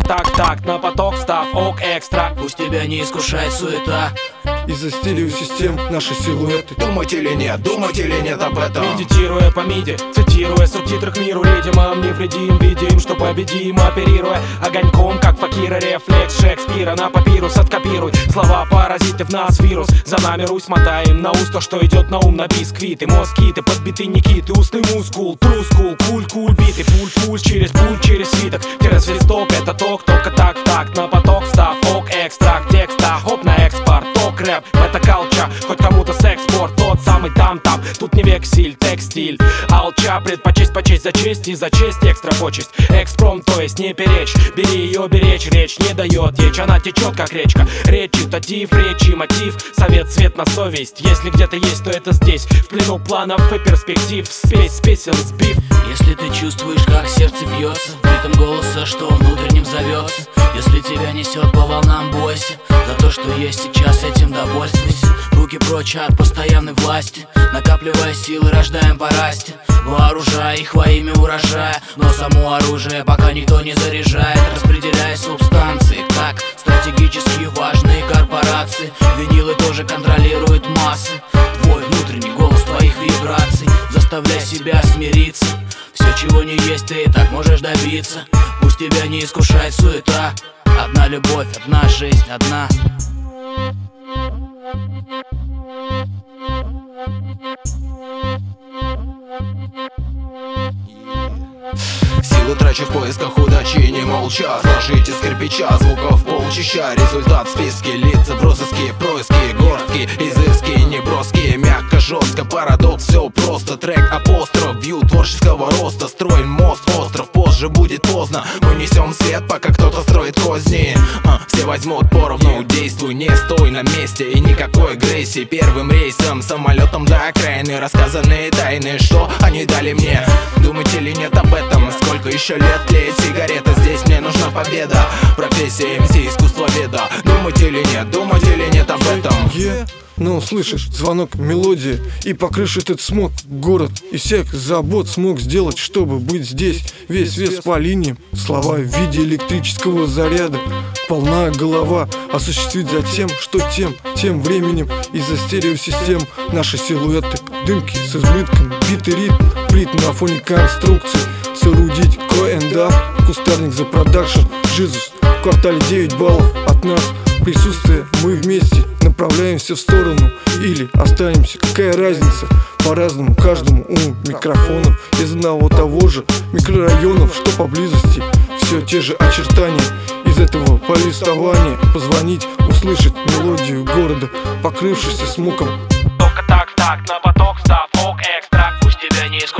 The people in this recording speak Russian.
так в такт, на поток став ок экстра. Пусть тебя не искушает суета. Из-за стереосистем наши силуэты. Думать или нет об этом. Медитируя по миди, цитируя субтитры к миру, видимым невредим, видим, что победим, оперируя огоньком, как факира. Рефлекс Шекспира на папирус откопируй. Слова паразиты в нас вирус. За нами Русь мотаем на уст то, что идет на ум, на бисквиты. Москиты, подбиты никиты, устный мускул, трускул, куль биты, пуль через свиток. Свисток это ток, только так в такт, на поток став ок экстракт текста, хоп на экспорт, ток рэп, это калча, хоть кому-то секспорт, тот самый там, тут не вексель, текстиль, алча, почесть за честь и за честь экстра почесть, экспром, то есть не перечь, бери ее беречь, речь не дает течь, она течет как речка, речитатив, речи мотив, совет, свет на совесть, если где-то есть, то это здесь, в плену планов и перспектив, спесь, песен, сбив. Если ты чувствуешь, как сердце бьется, ритм голоса, что внутренним зовется. Если тебя несет по волнам, бойся. За то, что есть сейчас, этим довольствуйся. Руки прочь от постоянной власти. Накапливая силы, рождаем по расте. Вооружая их во имя урожая. Но само оружие пока никто не заряжает. Распределяя субстанции, как стратегически важные корпорации. Винилы тоже контролируют массы. Твой внутренний голос твоих вибраций. Заставляй себя смириться. Все, чего не есть, ты и так можешь добиться. Пусть тебя не искушает суета. Одна любовь, одна жизнь, одна. Силы трачу в поисках удачи, не молча. Сложить из кирпича звуков полчища. Результат в списке, лица в розыске, происки, городки, изыски, неброские. Мягко, жестко, парадокс, все просто. Трек, апостроф, вью творческого роста. Строим мост, остров, позже будет поздно. Мы несем свет, пока кто-то строит козни. Все возьмут поровну, действуй, не стой на месте. И никакой агрессии. Первым рейсом, самолетом до окраины. Рассказанные тайны, что они дали мне. Думать или нет об этом? Сколько еще лет тлеет сигарета? Здесь мне нужна победа. Профессия МС, искусствоведа. Думать или нет об этом? Ну, слышишь, звонок, мелодия. И по крыше этот смог город. И всех забот смог сделать, чтобы быть здесь. Весь вес по линиям, слова в виде электрического заряда. Полна голова, осуществить затем, что тем временем. Из-за стереосистем наши силуэты, дымки с избытком, битый ритм, плит на фоне конструкций. Соорудить КНДА, кустарник за продакшн, Жизус. В квартале 9 баллов от нас. Присутствие, мы вместе направляемся в сторону или останемся, какая разница? По-разному каждому у микрофонов из одного того же микрорайонов, что поблизости. Все те же очертания из этого повествования. Позвонить, услышать мелодию города, покрывшийся смоком. Только так, на поток став ок экстра. Пусть тебя не искушает